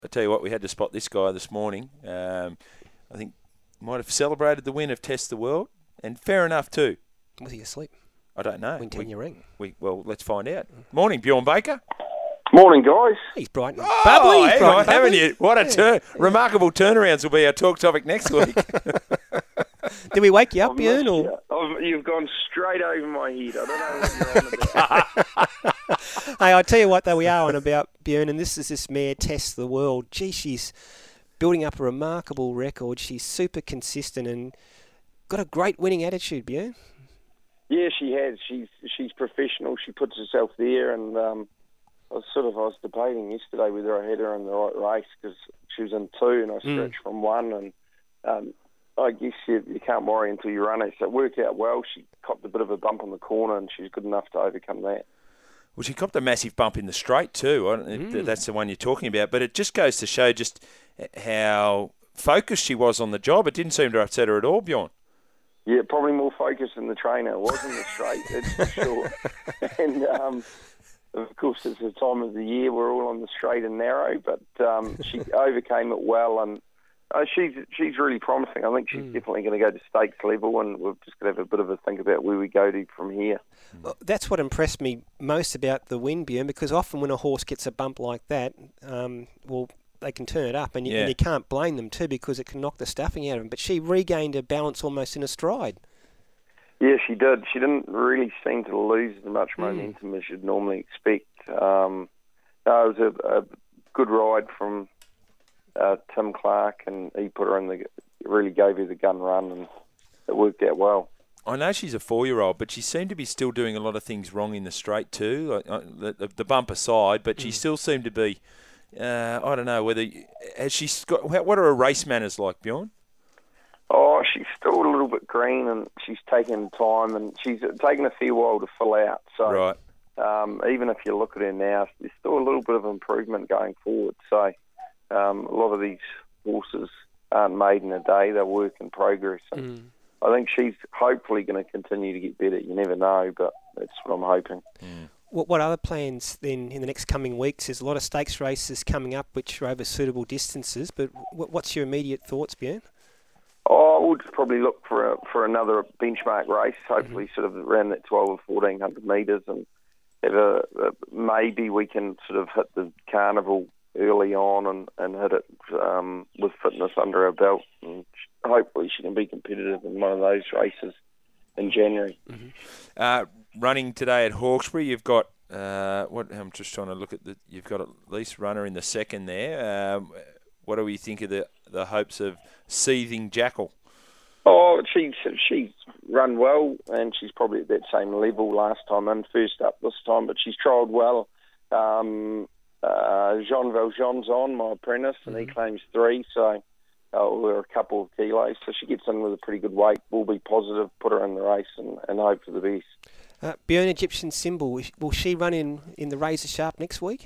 I tell you what, we had to spot this guy this morning. I think might have celebrated the win of Test the World, and fair enough too. Was he asleep? I don't know. Win 10-year ring. Well, let's find out. Morning, Bjorn Baker. Morning, guys. He's bright and bubbly. Hang on, haven't you? What a remarkable turnarounds will be our talk topic next week. Did we wake you up, Bjorn? You've gone straight over my head. I don't know what you're on about. Hey, I'll tell you what, though, we are on about, Bjorn, and this mare, Test the World. Gee, she's building up a remarkable record. She's super consistent and got a great winning attitude, Bjorn. Yeah, she has. She's professional. She puts herself there, and I was debating yesterday whether I had her in the right race because she was in 2 and I stretched from 1, and I guess you can't worry until you run it. So it worked out well. She copped a bit of a bump on the corner, and she's good enough to overcome that. Well, she copped a massive bump in the straight too. I don't know if that's the one you're talking about, but it just goes to show just how focused she was on the job. It didn't seem to upset her at all, Bjorn. Yeah, probably more focused than the trainer was in the straight, that's for sure. And of course, it's the time of the year we're all on the straight and narrow, but she overcame it well, and she's really promising. I think she's definitely going to go to stakes level, and we've just got to have a bit of a think about where we go to from here. Well, that's what impressed me most about the win, Bjorn, because often when a horse gets a bump like that, they can turn it up, and you can't blame them too because it can knock the stuffing out of them. But she regained her balance almost in a stride. Yeah, she did. She didn't really seem to lose as much momentum as you'd normally expect. It was a good ride from Tim Clark, and he put her in really gave her the gun run, and it worked out well. I know she's a 4-year-old, but she seemed to be still doing a lot of things wrong in the straight too. The bump aside, but she still seemed to be. I don't know whether has she got. What are her race manners like, Bjorn? Oh, she's still a little bit green, and she's taking time, and she's taken a fair while to fill out. So, right. Even if you look at her now, there's still a little bit of improvement going forward. So, a lot of these horses aren't made in a day; they're work in progress. And I think she's hopefully going to continue to get better. You never know, but that's what I'm hoping. What other plans then in the next coming weeks? There's a lot of stakes races coming up which are over suitable distances, but what's your immediate thoughts, Bjorn? Oh, we'll just probably look for another benchmark race, hopefully sort of around that 12 or 1,400 metres, and have maybe we can sort of hit the carnival early on and hit it with fitness under our belt, and hopefully she can be competitive in one of those races in January. Running today at Hawkesbury, you've got I'm just trying to look at you've got at least runner in the second there. What do we think of the hopes of Seething Jackal? Oh, she's run well, and she's probably at that same level last time and first up this time, but she's trialled well. Jean Valjean's on, my apprentice, and he claims 3, so we're a couple of kilos. So she gets in with a pretty good weight. We'll be positive, put her in the race, and hope for the best. Bjorn, Egyptian Symbol, will she run in the Razor Sharp next week?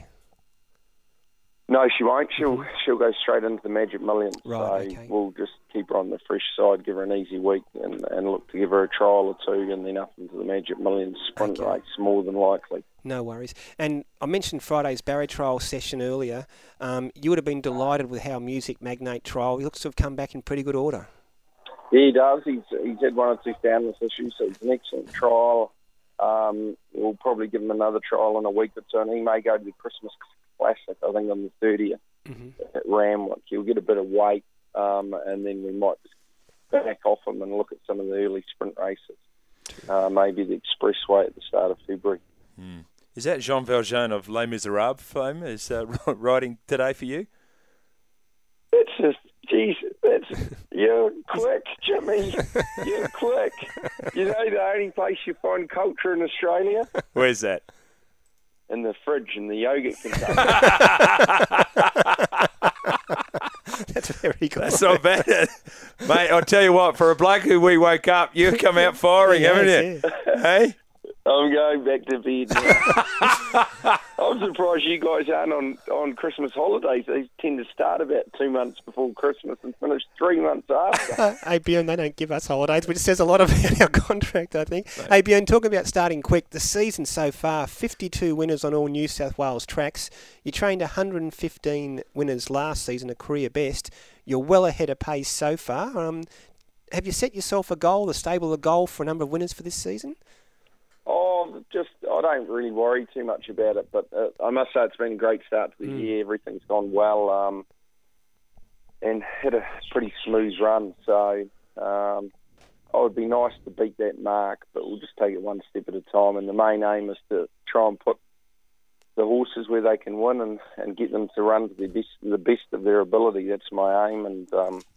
No, she won't. She'll go straight into the Magic Millions. Right, so okay. We'll just keep her on the fresh side, give her an easy week, and look to give her a trial or 2, and then up into the Magic Millions sprint race, more than likely. No worries. And I mentioned Friday's Barry trial session earlier. You would have been delighted with how Music Magnate trial. He looks to have come back in pretty good order. Yeah, he does. He's had 1 or 2 soundness issues, so it's an excellent trial. We'll probably give him another trial in a week or 2, and he may go to the Christmas Classic, I think, on the 30th at Ramwick. He'll get a bit of weight, and then we might just back off him and look at some of the early sprint races. Maybe the Expressway at the start of February. Is that Jean Valjean of Les Miserables fame is riding today for you? It's just, geez, you're quick, Jimmy. You're quick. You know the only place you find culture in Australia? Where's that? In the fridge, in the yogurt container. That's very good. That's not bad. Mate, I'll tell you what, for a bloke who we woke up, you've come out firing, haven't you? Yeah. Hey? I'm going back to bed now. I'm surprised you guys aren't on Christmas holidays. They tend to start about 2 months before Christmas and finish 3 months after. Hey, Bjorn, they don't give us holidays, which says a lot about our contract, I think. Hey, Bjorn, talking about starting quick, the season so far, 52 winners on all New South Wales tracks. You trained 115 winners last season, a career best. You're well ahead of pace so far. Have you set yourself a goal, the stable a goal for a number of winners for this season? I don't really worry too much about it, but I must say it's been a great start to the year. Everything's gone well, and had a pretty smooth run. So it would be nice to beat that mark, but we'll just take it one step at a time. And the main aim is to try and put the horses where they can win and get them to run to the best of their ability. That's my aim, and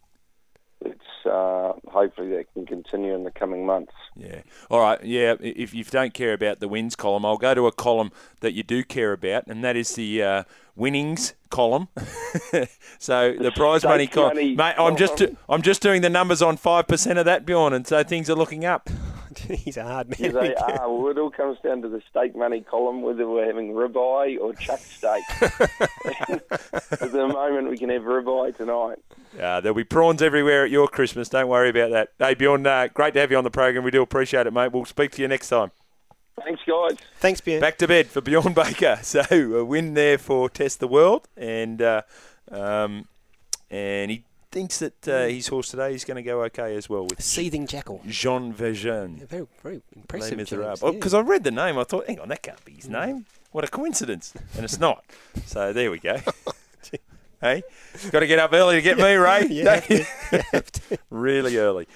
hopefully that can continue in the coming months. Yeah. All right. Yeah. If you don't care about the wins column, I'll go to a column that you do care about, and that is the winnings column. So the prize money column, mate. I'm just doing the numbers on 5% of that, Bjorn, and so things are looking up. He's a hard man. Yeah, they are. Well, it all comes down to the stake money column, whether we're having ribeye or chuck steak. At the moment, we can have ribeye tonight. There'll be prawns everywhere at your Christmas. Don't worry about that. Hey, Bjorn, great to have you on the program. We do appreciate it, mate. We'll speak to you next time. Thanks, guys. Thanks, Bjorn. Back to bed for Bjorn Baker. So a win there for Test the World, and he thinks that his horse today is going to go okay as well with Seething Jackal. Jean Verjean. Yeah, very, very impressive. Because I read the name, I thought, hang on, that can't be his name. What a coincidence. And it's not. So there we go. Hey, got to get up early to get me, Ray. Yeah, really early.